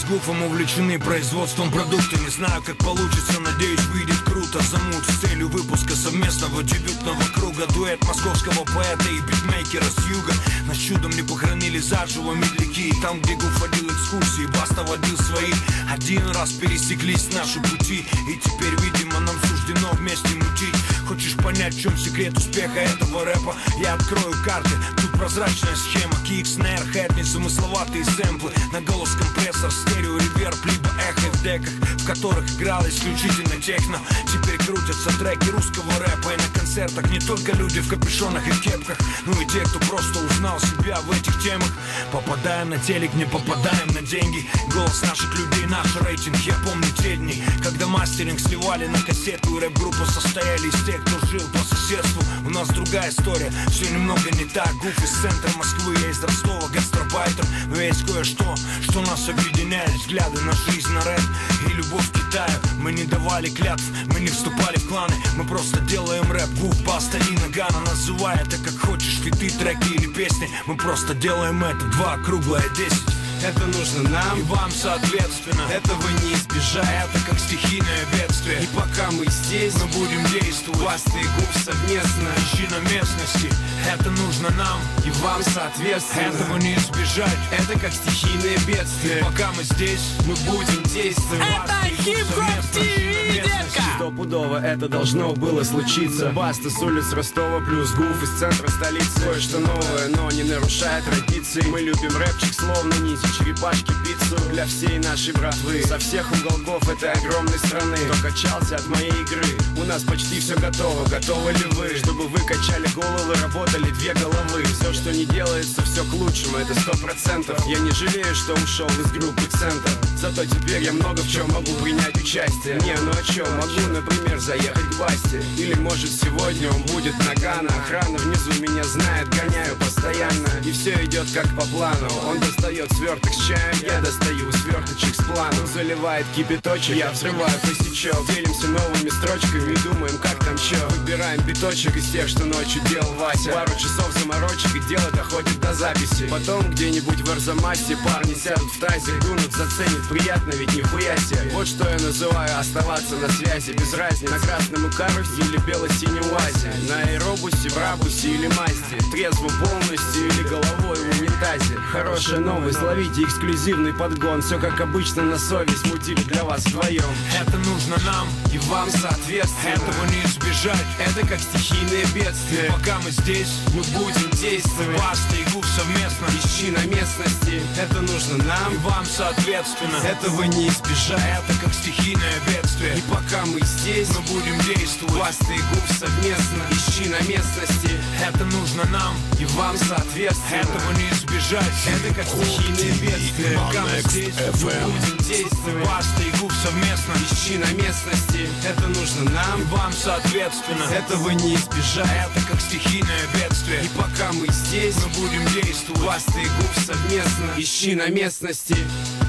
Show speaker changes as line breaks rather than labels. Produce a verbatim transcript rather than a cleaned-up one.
Гуфом увлечены производством продукта. Не знаю, как получится, надеюсь, выйдет круто. Замут с целью выпуска совместного дебютного круга. Дуэт московского поэта и битмейкера с юга. Нас чудом не похоронили заживо медляки. Там, где Гуф водил экскурсии, Баста водил свои. Один раз пересеклись наши пути, и теперь, видимо, нам суждено вместе мутить. Хочешь понять, в чем секрет успеха этого рэпа? Я открою карты, тут прозрачная схема. Кик, снэр, хэт, незамысловатые сэмплы. На голос компрессор, стерео, реверб, либо эхо в деках, в которых играл исключительно техно. Теперь крутятся треки русского рэпа. И на концертах не только люди в капюшонах и кепках, ну и те, кто просто узнал себя в этих темах. Попадаем на телек, не попадаем на деньги. Голос наших людей, наш рейтинг. Я помню те дни, когда мастеринг сливали на кассету, и рэп-группа состояли из тех, кто жил по соседству. У нас другая история, все немного не так. Гуф из центра Москвы, я из Ростова, гастарбайтер. Но есть кое-что, что нас объединяет. Взгляды на жизнь, на рэп и любовь к Китаю. Мы не давали клятв, мы не вступали в кланы. Мы просто делаем рэп. Гуф, Баста и Нагана. Называй это как хочешь, фиты, треки или песни. Мы просто делаем это. Два круглое десять.
Это нужно нам
и вам соответственно.
Этого не избежать.
Это как стихийное бедствие.
И пока мы здесь,
мы будем действовать.
Баста и Гуф совместно.
Ищи на местности. Это нужно нам
и вам соответственно.
Этого не избежать.
Это как стихийное бедствие.
И пока мы здесь,
мы будем действовать.
Это Хип-Хоп ТВ, детка!
Стопудово это должно было случиться. Баста с улиц Ростова плюс Гуф из центра столицы. Кое-что новое, но не нарушая традиции. Мы любим рэпчик словно нити, черепашки, пиццу для всей нашей братвы. Со всех уголков этой огромной страны. Кто качался от моей игры, у нас почти все готово. Готовы ли вы, чтобы вы качали головы, работали две головы? Все, что не делается, все к лучшему, это сто процентов. Я не жалею, что ушел из группы Центр. Зато теперь я много в чем могу принять участие. Не, ну о чем? Могу, например, заехать к Басте. Или может сегодня он будет Нагана. Охрана внизу меня знает, гоняю постоянно. И все идет как по плану. Он достает сверток с чаем, я достаю сверточек с планом. Заливает кипяточек, я взрываю косячок. Делимся новыми строчками и думаем, как там чё. Выбираем биточек из тех, что ночью делал Вася. Пару часов заморочек и дело доходит до записи. Потом где-нибудь в Арзамасе парни сядут в тазик, дунут, заценит, приятно, ведь нихуя себе. Вот что я называю оставаться на связи. Без разницы, на красном Икарусе или бело-синем УАЗе. На аэробусе, брабусе или Мазде. Трезвым полностью или головой в унитазе. Хорошая новость, ловите эксклюзивный подгон. Все как обычно на совесть, мутили для вас вдвоем.
Это нужно нам
и вам соответственно.
Этого не избежать.
Это как стихийное бедствие.
И пока мы здесь,
мы будем действовать.
Баста и Гуф совместно.
Ищи на местности. Это нужно нам
и вам соответственно.
Этого не избежать.
Это как стихийное бедствие.
И пока мы здесь,
мы будем действовать.
Баста и Гуф совместно. Ищи на местности.
Это нужно нам
и вам соответственно.
Этого не избежать.
Это как стихийное бедствие.
Пока мы здесь,
мы будем действовать.
Баста и Гуф совместно.
Ищи на местности. Это нужно нам
и вам соответственно.
Этого не избежать.
Это как стихийное бедствие.
И пока мы здесь,
мы будем действовать.
Баста и Гуф совместно. Ищи на местности.